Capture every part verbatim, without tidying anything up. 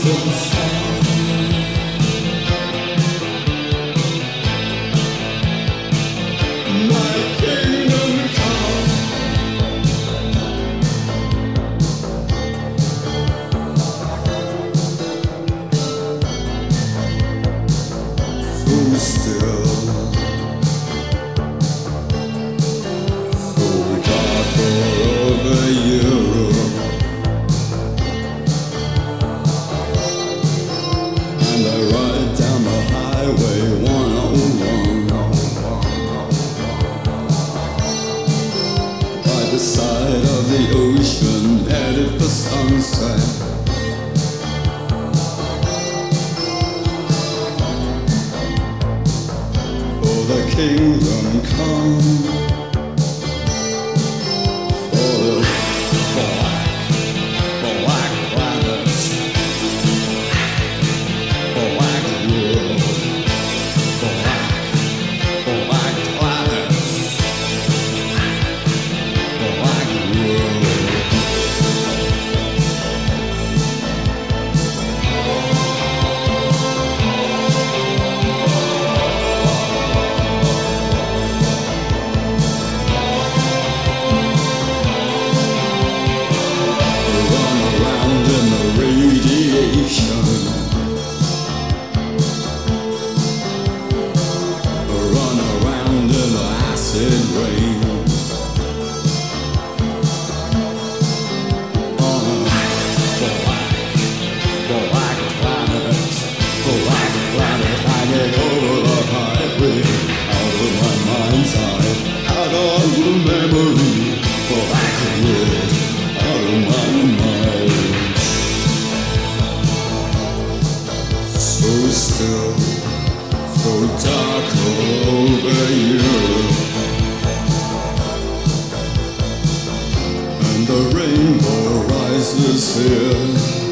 Kingdom come for the black, black planets, black world, black, black planets, black world. Run around in the acid rain. On a black, black planet, black planet, hanging over the highway, out of my mind's eye, out of the memory, black world, out of my mind. So still, so dark over Europe, and the rainbow rises here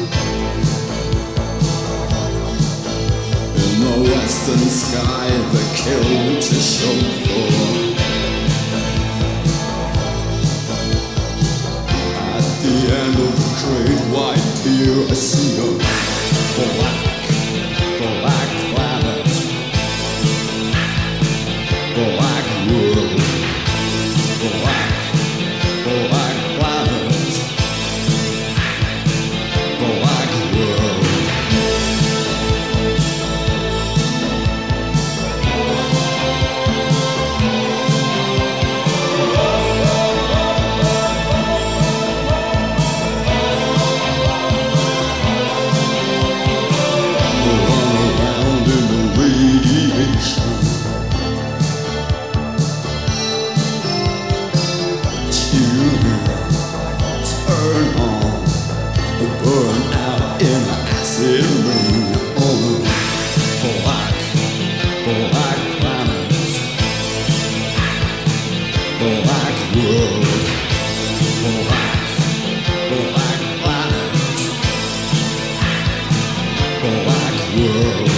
in the western sky. The kill to show for. At the end of the great white pier, I see a black, black planet, black world, black, black planet, black world. Run around in the radiation. Turn on, burn out in acid rain. On the black, black planets, black world, black, black planets, black world.